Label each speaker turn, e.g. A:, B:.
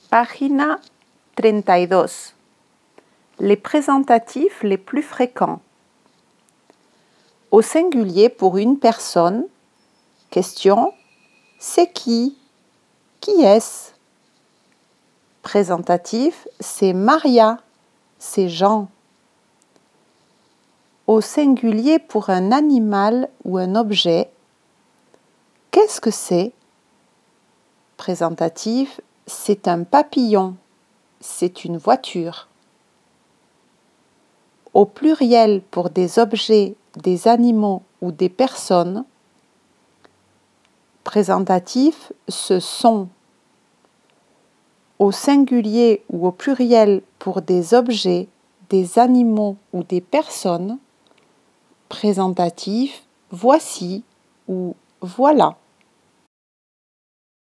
A: Página 32. Les présentatifs les plus fréquents. Au singulier pour une personne. Question. C'est qui? Qui est-ce? Présentatif, c'est Maria, c'est Jean. Au singulier pour un animal ou un objet. Qu'est-ce que c'est? Présentatif, c'est un papillon, c'est une voiture. Au pluriel pour des objets, des animaux ou des personnes. Présentatif, ce sont. Au singulier ou au pluriel pour des objets, des animaux ou des personnes. Présentatif, voici ou voilà.